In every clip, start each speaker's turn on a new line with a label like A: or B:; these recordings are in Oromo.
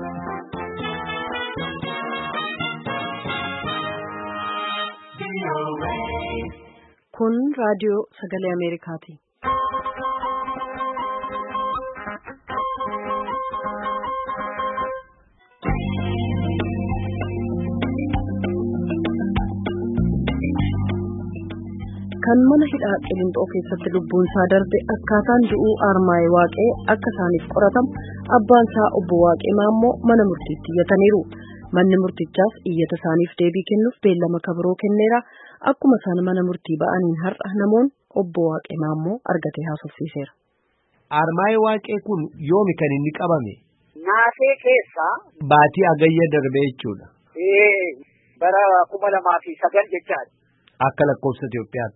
A: Kun raadiyoo sagalee Ameerikaati. Kan mana hidhaa Qiliinxoo keessatti lubbuun isaa darbe akkaataan du'uu Armaayee Waaqee akka isaaniif qoratamu abbaan isaa obbo Waaqee Maammoo mana murtiitti iyyataniiru. Manni murtichaas iyyata isaaniif deebii kennuuf beellama kabiroo kenneera. Akkuma isaan mana murtii ba'aniin har'a namoonni obbo Waaqee Maammoo argatee haasofsiiseera.
B: Armaayee Waaqee kun yoomi kan inni qabame?
C: Naasee keessa.
B: Baatii Agayya darbe jechuudha.
C: Bara 2009 jechaadha.
B: Akka lakkoofsa Itoophiyaatti.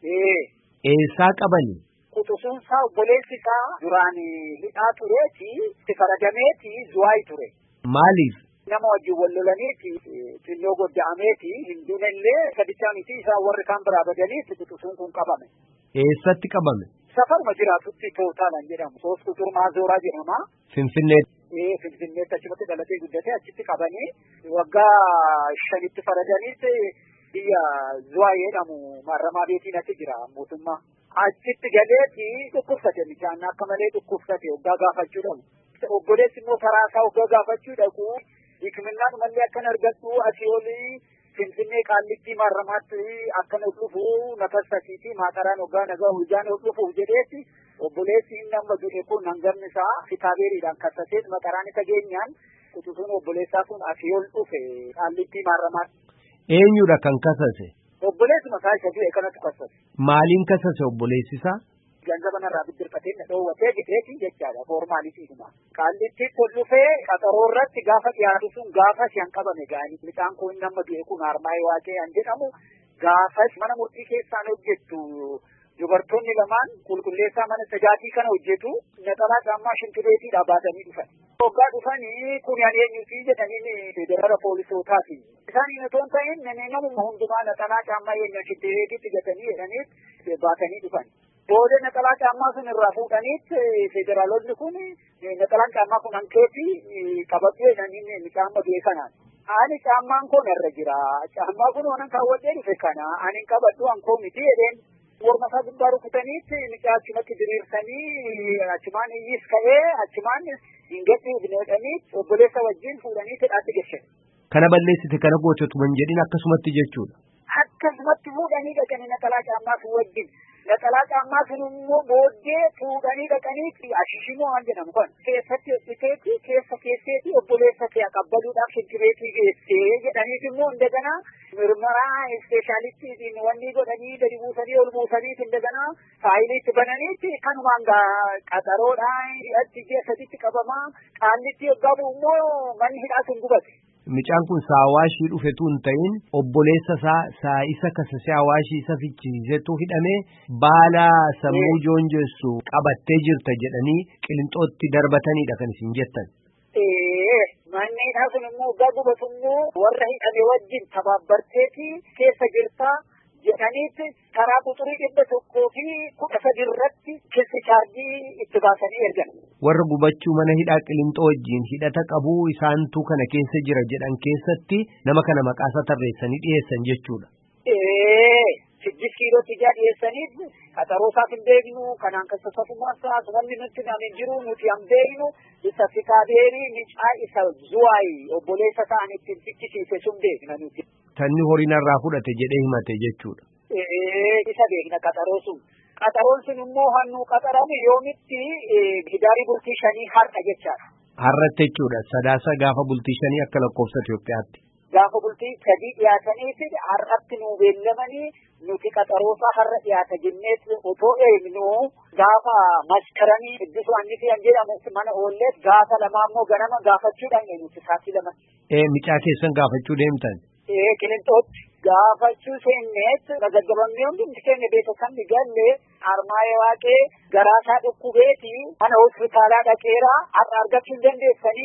B: Eessaa qabani?
C: Quxusuunsaa obboleessi isaa duraan hidhaa tureeti, itti faradameeti Zuwaay ture.
B: Maaliif?
C: Nama wajjin wal lolaniiti, xinnoo godda'ameeti, hinduun illee sadichaa miti isaan warri kaan biraa badaniiti quxusuun kun qabame.
B: Eessatti qabame?
C: Safaruma jiraatutti Tootaalan jedhamu. Soos Quxur Maazooraa jedhama.
B: Finfinnee.
C: Finfinneetti achumatti dhalatee guddatee achitti qabanii waggaa 5 faradaniitti biyya Zuwaay jedhamu maaramaa beetiin achi jira mootummaa. Achitti galeeti dhukkubsate bishaan akka malee dhukkubsate waggaa gaafachuu dhabu. Obboleessi immoo saraasaa waggaa gaafachuu dhaqu. Hikiminaan mallee akkan argattu asii olii Finfinnee Qaallitti maaramaatti akkan ol dhufu nafasasiiti maataraan waggaa nagaa hojjaan ol dhufuuf jedheeti obboleessi inni amma du'e kun hangamni isaa kitaabeeriidhaan kassaseet mataraan isa geenyaan quxusuun obboleessaa kun asii ol dhufe Qaallitti maaramaatti.
B: Eenyudha kan kasase?
C: Obboleessuma isaa isa du'e kanatu kasase.
B: Maaliin kasase obboleessi isaa?
C: Ganzaba narraa biddirfatee na dhoowwatee jedheeti jechaadha foormaaliitiidhuma. Qaallitti ol dhufee qaxaroo irratti gaafa dhiyaatu sun gaafa si'an qabame ga'anii midhaan kun nama du'e kun Armaayee Waaqee an jedhamu gaafas mana murtii keessaan hojjettu dubartoonni lamaan qulqulleessaa mana sajaatii kana hojjetu naxalaa caammaa shintibeetiidhaa baatanii dhufan. Hoggaa dhufanii kun ani eenyuti jedhanii federala poolisootaati. Isaan otoo hin ta'in namuma hundumaa naxalaa caammaa eenyu shintibeetiitti gatanii jedhanii baatanii dhufan. Booda naxalaa caammaa sun irraa fuudhaniitti federaalonni kun naxalaan caammaa kun hankeetti qabadhu jedhanii caamma du'e kanaan. Ani caammaan kun irra jira. Caammaa kun waan kaawwadhee dhufe kana ani qabadhu hankoo miti jedheen. Warmasaa gubbaa rukutaniitti miidhaa achumatti diriirsanii achumaan iyyis ka'ee achumaan hin gadhiifneedhanii obboleessa wajjin fuudhanii hidhaatti geessan.
B: Kana balleessite kana gootatu man jedhin akkasumatti jechuudha.
C: Akkasumatti fuudhanii dhaqanii naxalaa caammaa sun wajjin. Naxalaa caammaa sun immoo booddee fuudhanii dhaqanii ashishimoo waan jedhamu kun keessatti hojjeteeti keesseeti obboleessa kee qabbaluudhaaf shintibeetii geessee jedhaniif immoo indagana mirmaraa ispeeshaalittiin wanni godhanii gadi buusanii ol buusanii indagana faayiliitti bananiitti kanumaan qaxaroodhaan achi ji'a saditti qabamaa Qaallitti yoggaa bu'u immoo manni hidhaa sun gubate.
B: Midhaan kun Awaashii dhufetu hin ta'in obboleessa isaa isa kasasee Awaashii isa fichisiisetu hidhamee baala sammuu joonjessu qabattee jirta jedhanii Qiliinxootti darbataniidha kan isin jettan.
C: Manni hidhaa kun immoo waggaa gubatu immoo warra hidhame wajjin tabaabbarteeti keessa jirtaa jedhaniitti karaa quxurii 113 irratti keessa chaarjii itti baasanii ergan.
B: Warra gubachuu mana hidhaa Qiliinxoo wajjin hidhata qabuu isaantu kana keessa jira jedhan keessatti nama kana maqaasaa tarreessanii dhiyeessan jechuudha.
C: Sijjis kiilootti ijaa dhiyeessaniif qaxaroosaaf hin beeknu kanaan kasasafumaasaas wanni nutti nama hin jiru nuti hin beeknu isa kitaabeerii micaa isa Zuwaay obboleessa ta'an ittiin fichisiise sun beekna nuti.
B: Tanni horiin irraa fudhate jedhee himate jechuudha.
C: Isa beekna qaxaroo sun. Qaxaroon sun immoo hannu qaxarame yoomitti gidaarii bultii 5 har'a jechaadha.
B: Har'atti jechuudha. Sadaasa gaafa bultii 5 akka lakkoofsa Itoophiyaatti.
C: Gaafa bultii 3 dhiyaataniifi har'atti nuu beellamanii nuti qaxaroosaa har'a dhiyaata jenneet otoo eegnu gaafa maskaranii iddisu annisi an jedhamu mana oolleet gaafa lamaa immoo ganama gaafachuudhaan nuti saatii lama.
B: Micaa keessan gaafachuu deemtan?
C: Qiliinxootti gaafachuu seenneet nagaggabamnee hundi keenya beekasamni galle Armaayee Waaqee garaasaa dhukkubeeti mana hospitaalaa dhaqeera har'a argachuu hin dandeessanii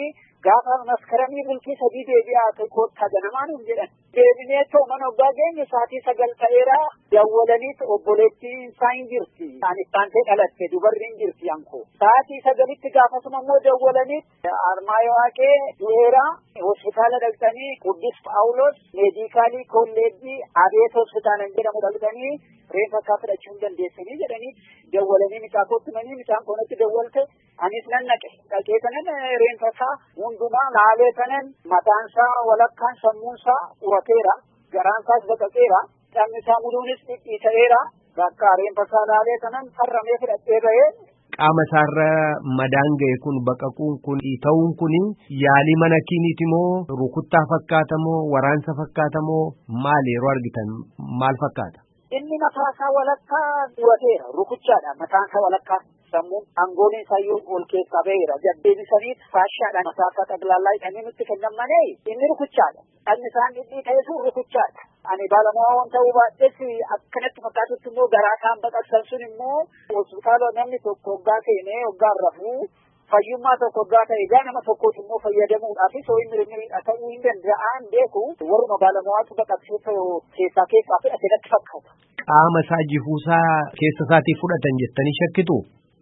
C: gaafa maskaranii bultii sadii deebi'aa koottaa ganamaan hin jedhan. Deebinee mana obbaa geenye sa'aatii 9 ta'eera dawwalaniit obboleettiin isaa hin jirti. Ani taantee dhalatte dubarri hin jirti yankoo. Sa'aatii 9tti gaafasuma immoo dawwalaniit Armaayoo Waaqee du'eera hospitaala dhaqxanii Quddus Phaawulos meedikaalii kolleejjii Abeet hospitaala jedhamu dhaqxanii reeffa isaa fudhachuu hin dandeessanii jedhanii dawwalanii mucaa kootti manii mucaan koonatti dawwalte anis nan dhaqee kanan reeffa isaa hundumaa laalee kanan mataan isaa walakkaan sammuun isaa urateera garaan isaas baqaqeera dhamni isaa muluunis dhidhiita'eera bakka reeffa isaa laalee kanan farramee fudhachee ba'ee.
B: Qaama isaarra madaan ga'e kun baqaquun kun ta'uun kun yaalii mana kiniiti moo rukuttaa fakkaata moo waraansa fakkaata moo maal yeroo argitan maal fakkaata?
C: Inni mataa isaa walakkaa urateera rukuchaadha mataan isaa walakkaa sammuun aangooliin isaayyuu ol keessaa ba'eera jaddeebisanii faashaadhaan mataa isaa xaglaallaa hidhanii nutti kennan malee inni rukuchaadha dhalli isaan dhidhii ta'e sun rukuchaadha. Ani baalamaa waan ta'uu baadhees akkanatti fakkaatutti immoo garaa isaan baqaqsan sun immoo hospitaala namni tokko hoggaa seenee hoggaan rafuu fayyummaa tokko hoggaa ta'e gaa nama tokkooti immoo fayyadamuudhaaf soo inni mirmiidha ta'uu hin danda'an beeku warruma baalamaatu baqaqsee keessaa fudhate natti fakkaata.
B: Qaama isaa jifuusaa keessa isaatii fudhatan jettanii shakkitu?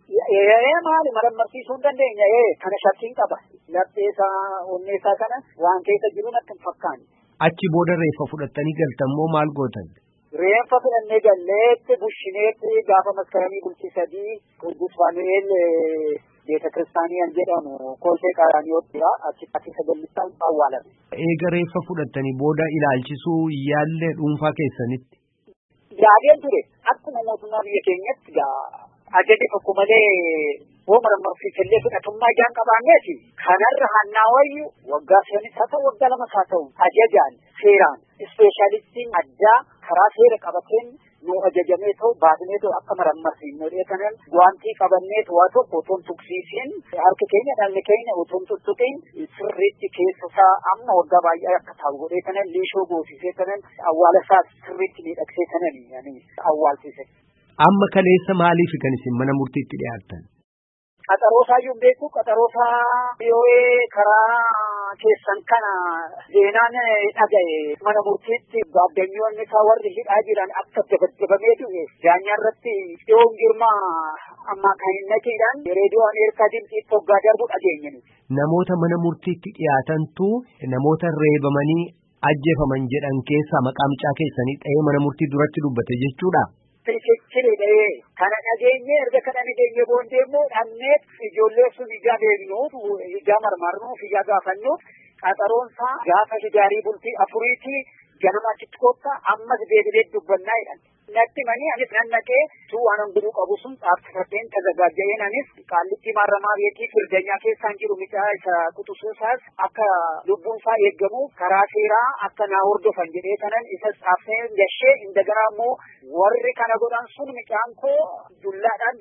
C: Maali marmarsiisuu hin dandeenya kana shakkiin qaba laphee isaa onnee isaa kana waan keessa jiru natti hin fakkaanne.
B: Achi booda reeffa fudhattanii galtan moo maal gootan?
C: Reeffa fudhannee galleetti bushineetti gaafa maskaranii bultii 3 Quddus Faanu'eel beeta kiristaaniyaan jedhamu kooltee qaaraaniyootira achitti sagallisaan awwaalame.
B: Eega reeffa fudhattanii booda ilaalchisuu yaallee dhuunfaa keessanitti?
C: Yaadeen ture akkuma mootummaa biyya keenyatti ajaja tokko malee hoo marmarsiisallee fudhatummaa ijaan qabaanneeti kanarra hannaa wayyu waggaa 5 haa ta'u waggaa 2 haa ta'u ajajaan seeraan ispeeshaalistiin addaa karaa seera qabateen nu ajajamee ta'u baasnee ta'u akka marmarsiifnee kanan wantii qabannee waa tokko otoon tuqsiisiin harka keenya dhalli keenya otoon tuttuqiin sirriitti keessa isaa amma waggaa baay'ee akka ta'u godhee kanan liishoo goosisee kanan awwaala isaa sirriitti miidhagsee kanan awwaalsise.
B: Amma kaleessa maaliif kan isin mana murtiitti dhiyaattan?
C: Qaxaroosaa iyyuu beeku qaxaroosaa biyyoowee karaa keessan kana seenaan dhaga'e mana murtiitti baaddanyoonni isaa warri hidhaa jiran akka dabadabamee du'e daanyaa irratti dhiyoon girmaa amma kan hin naqiidhaan reediyoo Ameerikaa dimxiitti hoggaa darbu dhageenye.
B: Namoota mana murtiitti dhiyaatantu namoota reebamanii ajjeefaman jedhan keessaa maqaa mucaa keessanii dha'ee mana murtii duratti dubbate jechuudha.
C: Fiichechiree kana dhageenye erga kana dhageenye boondee immoo dhannee ijoollee sun ijaa beeknuuf ijaa marmarnuuf ijaa gaafannuuf qaxaroonsaa gaafa hidaarii bultii 4 ganama achitti koottaa ammas deebilee dubbannaa jedhan. Natti manii anis nan naqee waan hunduu qabu sun xaafsifateen tajaajileen anis qaallitti maaramaa beekii firdanyaa keessaan jiru mucaa isa quxusuusaas akka lubbuun isaa eeggamu karaa seeraa akka naa hordofan jedhee kanan isas xaafsee gashee indagaraa immoo warri kana godhan sun mucaan koo dullaadhaan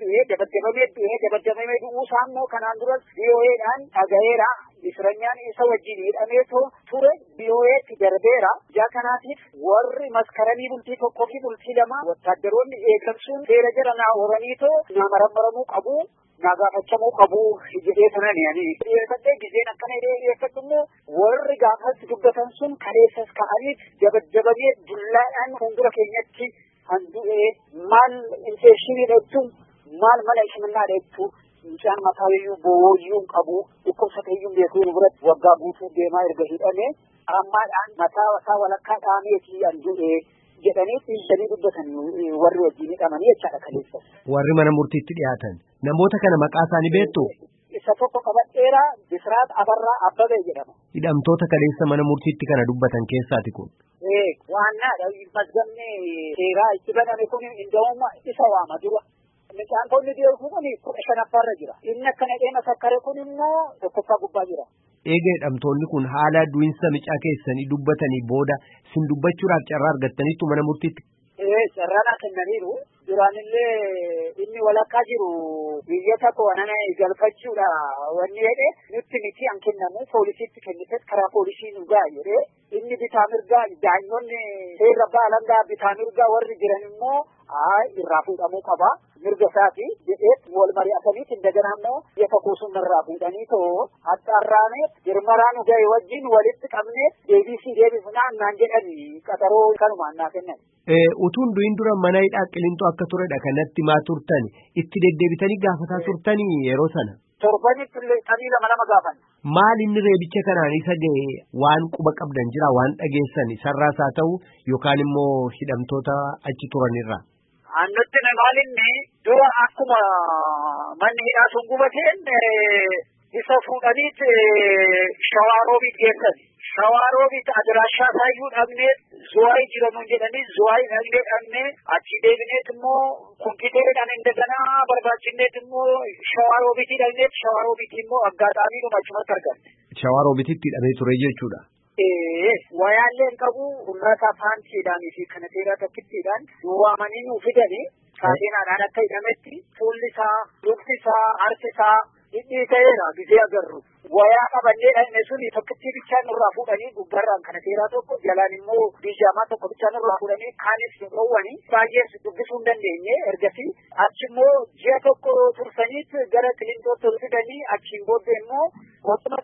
C: dabadabamee du'uusaa immoo kanaan duras biyyoodhaan dhaga'eera. Israanyaan isa wajjin hidhamee ture biyyoeetti darbeera. Ijaa kanaatiif warri maskaranii bultii 1 fi bultii 2 wattaaddaroonni eegamsuun seera jala naa horaniitoo naa marammaramuu qabu naa gaafachamuu qabu jedhee sanani ani dhiyeeffadhee gizeen akkana dhiyeeffadhu immoo warri gaafatti dubbatan sun kaleessas ka'aniif dabadabamee dullaadhaan fuuldura keenyatti handu'ee maal infekshinii dheettu maal mala ishimannaa dheettu. Mucaan mataa iyyuu booyyuu qabu dhukkubsateeyyuu beekuu biratti waggaa guutuu deemaa erga hidhame ammaadhaan mataa isaa walakkaa dhaameetii handu'ee jedhanii dhiisanii dubbatan warri wajjin hidhamanii jechaadha kaleessa.
B: Warri mana murtiitti dhiyaatan namoota kana maqaa isaanii beektu?
C: Isa tokko qabadheeraa Bisiraat Abarraa Abbabee jedhama.
B: Hidhamtoota kaleessa mana murtiitti kana dubbatan keessaati kun?
C: Waannaadha mazgamni seeraa itti baname kun inda'uma isa waama dura. Mucaan konni deemu kun 15ffaarra jira. Inni akkana dheema sakkare kun immoo 1ffaa gubbaa jira.
B: Eega hidhamtoonni kun haala du'insa mucaa keessanii dubbatanii booda sin dubbachuudhaaf carraa argattaniittu mana murtiitti?
C: Carraa kennaniiru. Duraanillee inni walakkaa jiru biyya tokko wanana galfachuudha wanni jedhee nutti miti an kennamu poolisiitti kennites karaa poolisii nu ga'a jedhee inni bitaa mirgaa daa'immoonni seera baalangaa bitaa mirgaa warri jiran immoo irraa fuudhamuu qaba mirga isaati jedhee wal mari'atanii indagana immoo yakka kuusuun irraa fuudhanii too haxaarraanee girmaraan ga'e wajjin walitti qabnee deebifnaan naan jedhanii qaxaroo kanumaan naa kennan.
B: Utuun du'in dura mana hidhaa Qilintoo akka turedha kanatti maa turtan itti deddeebitanii gaafataa turtanii yeroo sana.
C: Torbanitti tanii lama gaafan.
B: Maal inni reebicha kanaan isa ga'e waan quba qabdan jira waan dhageessan sarraas haa ta'u yookaan immoo hidhamtoota achi turanirra.
C: Annutti namaalinni dura akkuma manni hidhaa sun gubateen isa fuudhaniit Shawaaroobiit geessan. Shawaaroobiit adiraashaa saayyuu dhabnee Zuwaayii jiranuun jedhanii Zuwaayii dhabnee achi deebineet immoo kompiiteridhaan indaganaa barbaachisneet immoo Shawaaroobiitii dhabnee Shawaaroobiitii immoo aggaadhaamiidhuma achumatti arganne.
B: Shawaaroobiititti hidhamee ture jechuudha.
C: Wayaalleen qabu ummata faantiidhaanii fi kana seeraa tokkittiidhaan nu waamanii nu fidanii kaateenaadhaan akka hidhametti fuulli isaa, lukti isaa, harki isaa hidhii ta'eera gisee agarru. Wayaa qabannee dhaqne suni tokkittii bichaan nurraa fuudhanii gubbarraan kana seeraa tokko jalaan immoo bijaamaa tokko bichaan nurraa fuudhanii kaanis dhoowwanii baay'ees dubbisuu hin dandeenye ergasii achi immoo ji'a tokko tursaniit gara Qilintootti fidanii achiin booddee immoo Otuma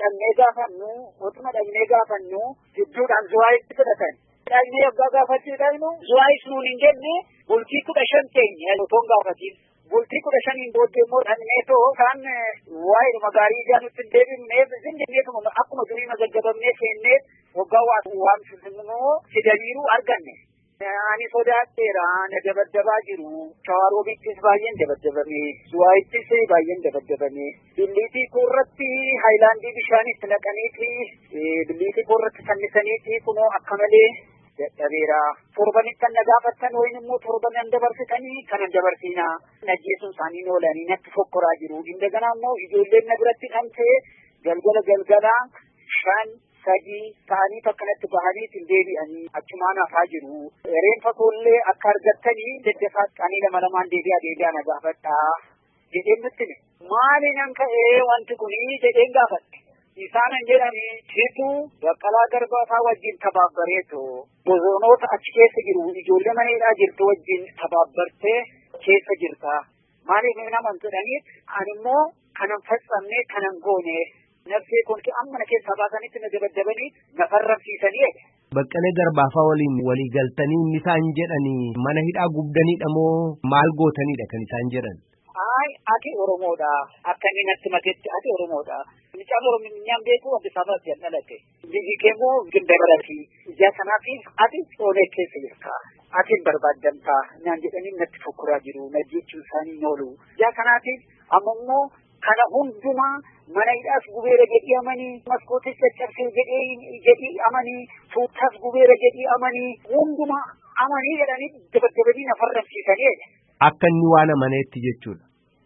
C: dhaqnee gaafannu gidduudhaan Zuwaayitti fudhatan. Dhaqnee yoggaa gaafachuudhaan Zuwaayis nuun hin jenne bultii 15 keenya otoo hin gaafatiin. Bultii 15 booddee immoo dhaqnee too isaan waa'ee magaarii ijaa nutti hin deebifneef zindenneetuma akkuma durii mazaggabamnee seennee waggaa waamsisimmoo fidaniiru arganne. Ani sodaatteera na dabaddabaa jiru. Shawaaroobiittis baay'een dabaddabame. Zuwaayittis baay'een dabaddabame. Billiitii koorratti haayilaandii bishaanitti naqaniiti. Billiitii koorratti fannisaniiti kunoo akka malee dadhabeera. Torbanitti kan na gaafattan wayin immoo torbanan dabarsitanii kanan dabarsiinaa. Najjeesuun isaanii oolanii natti fokkoraa jiru. Indagana immoo ijoolleen na biratti dhamtee galgala 5-3 ta'anii akkanatti bahanii deebi'anii achumaan hafaa jiru. Reenfa koollee akka argattanii deddefaaqanii lamaan deebi'aa na gaafadhaa jedheen nutti maali nan ka'ee wanti kunii jedheen gaafadhe. Isaanan jedhanii Tituu Baqqalaa Garbaa wajjin tabaabbareetu bosoonoota achi keessa jiru ijoollee mana hidhaa jirtu wajjin tabaabbartee keessa jirta. Maaliif nama jedhanii ani immoo kanan faccamnee kanan goone. Nafsee kun amma na keessaa baasanitti na dabaddabanii na farramsiisanii.
B: Baqqalee Garbaafaa waliin walii galtanii inni isaan jedhanii mana hidhaa gubdaniidha moo maal gootanidha kan isaan jedhan?
C: Ati Oromoodha. Akka inni natti matetti ati Oromoodha. Mucaan Oromiyaan beeku Addis Ababaatti dhalate. Biyyi keemmoo Gindabarati. Ijaa kanaatiif ati Oolee keessa jirta. Ati hin barbaaddamtaa naan jedhanii natti fokkuraa jiru. Na jechuun isaanii hin oolu. Ijaa kanaatiif amma immoo kana hundumaa mana hidhaas gubeera jedhii amanii maskootis caccabsee jedhii amanii suuttaas gubeera jedhii amanii hundumaa amanii jedhanii dabaddabanii na farramsiisanii.
B: Akka inni waan amaneetti jechuudha.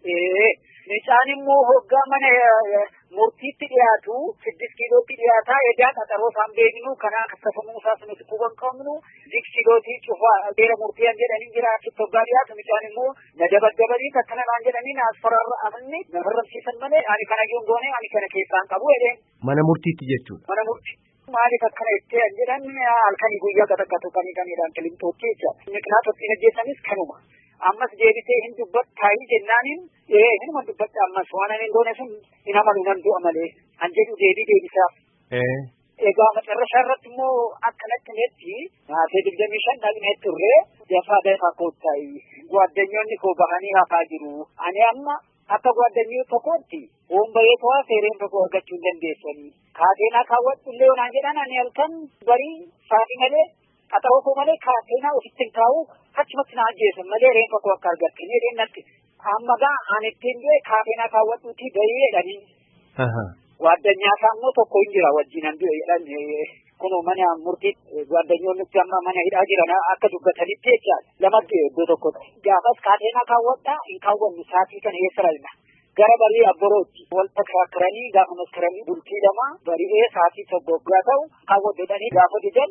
C: Mucaan immoo hoggaa mana murtiitti dhiyaatu 6 kiilootti dhiyaataa edaa qaxaroo isaan beeknu kana akkasumuu isaas nuti kuban qabnu 6 kiilootti cufaa beera murtii'an jedhanii jira achitti hoggaa dhiyaatu mucaan immoo na dabaddabanii akkana naan jedhanii na asfararra amanii na farramsiisan malee ani kana goone ani kana keessaan qabu jedheen.
B: Mana murtiitti jechuudha.
C: Mana murtii. Maaliif akkana itti jedhan halkanii guyyaa qaxaqqatu kaniidhaan Qilintootti jecha. Miqnaatottiin ajjeessanis kanuma. Ammas deebitee hin dubbattaayii jennaaniin hinuma dubbatta ammas waan ani goone sun hin amalu nan du'a malee an jedhu deebisaaf. Egaa macarrashaa irratti immoo akkanatti netti naasee 25 dhaqnee turre dafaa koottayi gwaaddanyoonni koo bahanii hafaa jiru. Ani amma akka gwaaddanyoo tokkotti hoombayee to'aa seereen tokko argachuu hin dandeessanii. Kaateenaa kaawwadhu illee onaan jedhan ani halkan barii saatii malee qaxaroo koo malee kaateenaa ofitti hin kaa'u achumatti na ajjeesan malee reenfa koo akka argattan jedheen natti. Amma gaa ani ittiin du'e kaateenaa kaawwadhuutii bahee jedhanii. Gwaaddanyaa isaa immoo tokko hin jira wajjinan du'e jedhan kunoo mana murtii gwaaddanyoonni amma mana hidhaa jiran akka dubbatanitti jechaadha. Lama du'e iddoo tokkotti. Gaafas kaateenaa kaawwadhaa hin kaawwannu saatii kana eessa ralna. Gara barii abborootti wal takkaakkaranii gaafa maskaranii bultii 2 bari'ee saatii 1 ta'u kaawwadhanii gaafa didan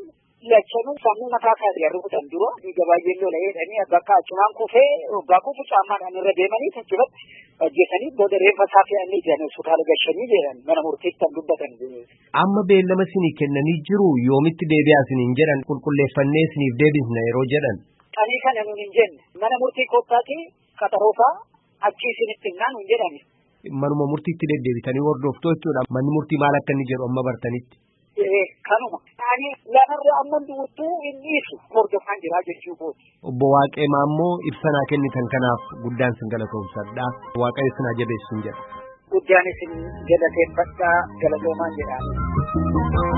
C: lachanuu sammuu mataa isaa rukutan dura dhiiga baay'ee lola jedhanii bakka achumaan kufee waggaa kufu caammaadhaan irra deemanii achirratti hojjetanii booda reeffa isaa fe'anii jiran hospitaala gashanii jedhan mana murtiitti kan dubbatan.
B: Amma beellama isinii kennanii jiru yoomitti deebi'aa isiniin jedhan qulqulleeffannee isiniif deebisna yeroo jedhan.
C: Qanii kana nuun hin jenne mana murtii koottaati qaxaroofaa achii isinitti himnaa nuun jedhani.
B: Manuma murtiitti deddeebitanii hordoftuu jechuudha. Manni murtii maal akka inni jedhu amma bartanitti.
C: Kanuma. Ani lafarra amma duutuu inni ibsu hordofaan jira jechuu kooti.
B: Obbo Waaqee Maammoo ibsa naa kennitan kanaaf guddaan sin galatoomsadha. Waaqayyo isin haa jabeessu jedha.
C: Guddaan isin galateeffadhaa galatoomaan jedha.